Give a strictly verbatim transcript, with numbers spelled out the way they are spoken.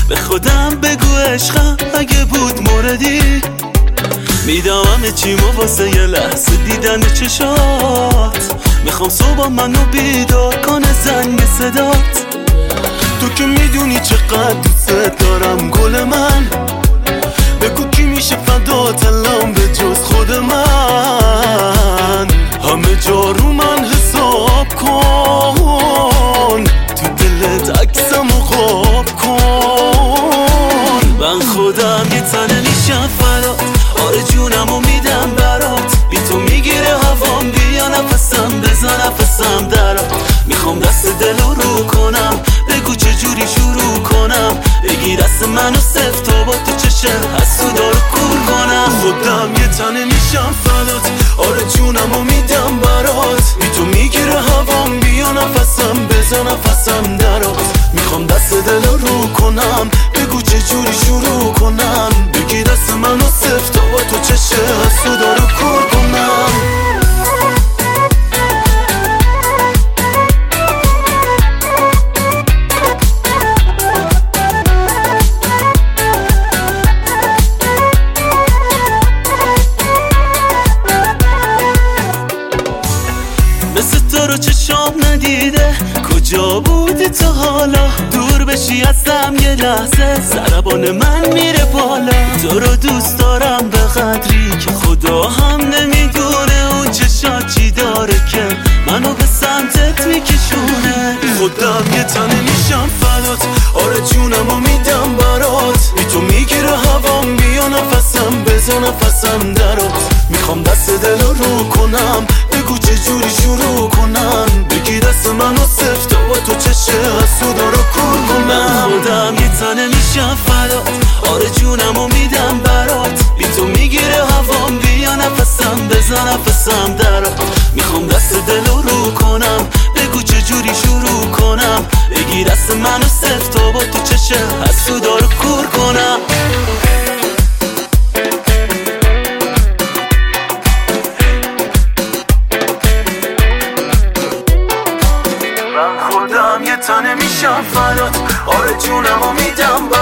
به خودم بگو عشقم اگه بود موردی، میدم همه چیمو واسه یه لحظه دیدن چشات. میخوام صبح منو بیدار کنه زنگ صدات. تو که میدونی چقدر دوست دارم گل من، بگو کی میشه فدات الان به جز خود من. همه جا رو من حساب کن، تو دلت عکسمو خواب کن. من خودم یه تنه میشم فدات، آره جونمو میدم برات. بی تو میگیره هوام، بیا نفسم بزن نفسم درات. میخوام دست دلو رو کنم، بگو چجوری شروع کنم. بگی دست منو سفت تا با تو چشه حسودا رو کور کنم. خودم یه تنه میشم فدات، آره جونمو میدم برات. بی تو میگیره هوام، بیا نفسم بزن نفسم درات. میخوام دست دلو رو کنم، بگو چجوری شروع کنم. بگی دست منو سفت تا با تو چشه حسودا رو کور کنم. مثل تو رو چشام ندیده، کجا بودی تا حالا؟ دور بشی ازم یه لحظه، ضربان من میره بالا. تو رو دوست دارم به قدری که خدا هم نمیدونه اون چشات چی داره که منو به سمتت میکشونه. خودم یه تنه میشم فدات، آره جونمو میدم برات. بی تو میگیره هوام، بیا نفسم بزن نفسم درات. میخوام دست دلو رو کنم، بگو چجوری شروع کنم. بگی دست منو سفت تا با تو چشه حسودا رو کور کنم. من خودم یه تنه میشم فدات، آره جونمو میدم برات. بی تو میگیره هوام، بیا نفسم بزن نفسم درات. میخوام دست دلو رو کنم، بگو چجوری شروع کنم. بگی دست منو سفت تا با تو چشه حسودا رو کور کنم. من خودم یه تنه میشم فدات، آره جونمو میدم